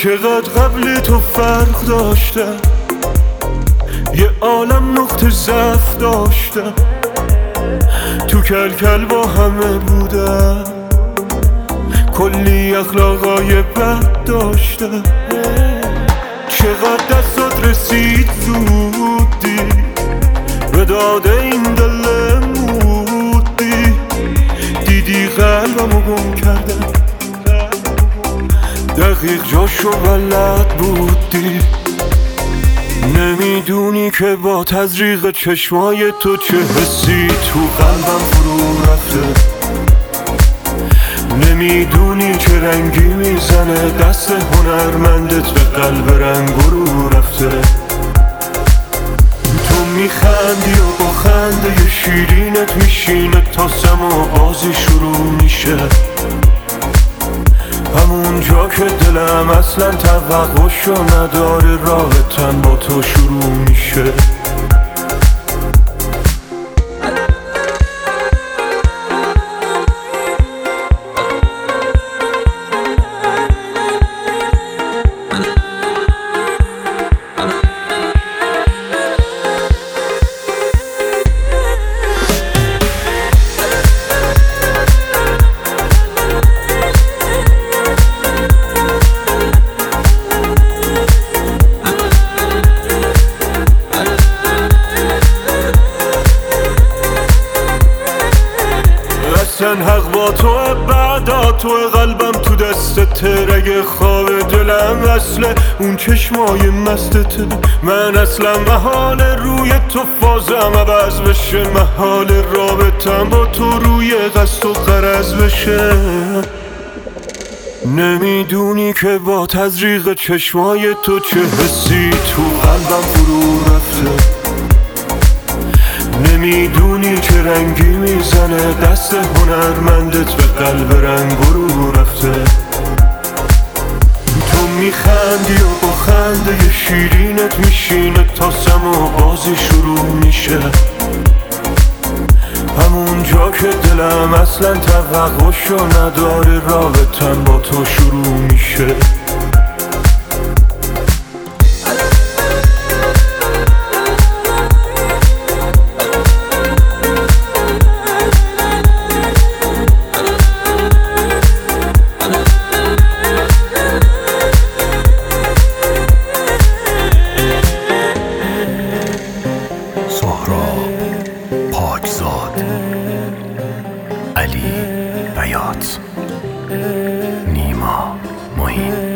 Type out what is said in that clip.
چقدر قبل تو فرق داشتم، یه عالم نقطه ضعف داشتم، تو کل با همه بودم، کلی اخلاقای بد داشتم. چقدر دستات رسید زودی به داده این دل مودی، دیدی قلبمو گم کردم، دقیق جاشو بلد بودی. نمیدونی که با تزریق چشمای تو چه حسی تو قلبم فرو رفته، نمیدونی چه رنگی میزنه دست هنرمندت به قلب رنگ رو رفته. تو میخندی و با خنده شیرینت میشینه تا سما بازی شروع میشه، همون جا که دلم اصلا توقعشو نداره رابطم با تو شروع میشه. حق با توه، بعدا توه، قلبم تو دستت، رگ خواب دلم اصله اون چشمای مستته. من اصلا محال روی تو فازم عوض بشه، محال رابطم با تو روی قصد و غرض بشه. نمیدونی که با تزریق چشمای تو چه حسی تو قلبم فرو رفته، نمیدونی چه رنگی میزنه دست هنرمندت به قلب رنگ رو رفته. تو میخندی و با خنده شیرینت میشینه تا سما بازی شروع میشه، همون جا که دلم اصلا توقعشو نداره رابطم با تو شروع میشه. پاکزاد، علی بیات، نیما معین.